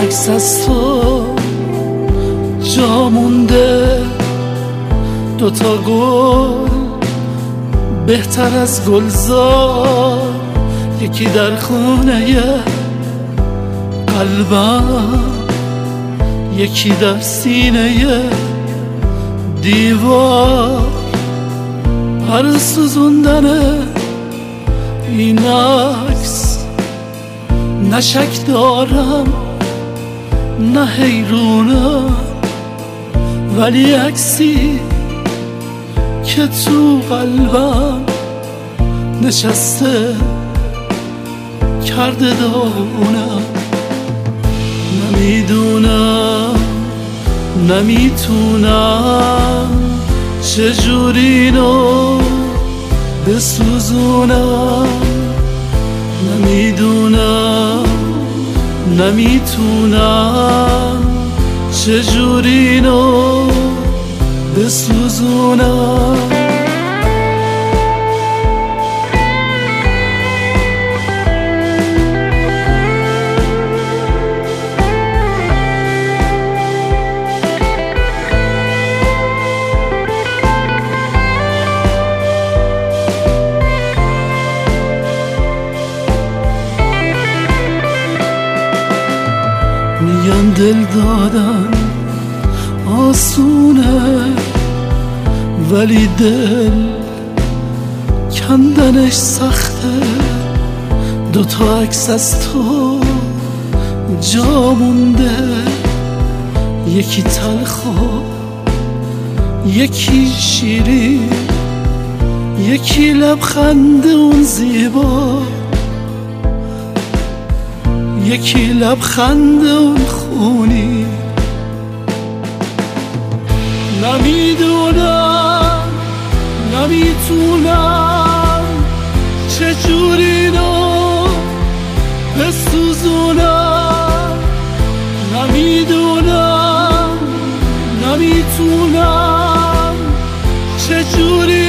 عکس از تو جا مونده، دوتا گل بهتر از گلزار، یکی در خونه قلبم، یکی در سینه دیوار. هر سوزوندن این عکس نه شک دارم نه حیرونم، ولی عکسی که تو قلبم نشسته کرده داغونم. نمیدونم نمیتونم چجوری اینو بسوزونم، نمیدونم نمیتونم چجوری اینو بسوزونم. میگن دل دادن آسونه، ولی دل کندنش سخته. دوتا عکس از تو جا مونده، یکی تلخ و یکی شیرین، یکی لبخند اون زیبا، یکی لبخند اون خونی. نمیدونم نمیتونم چجوری اینو بسوزونم، نمیدونم نمیتونم چجوری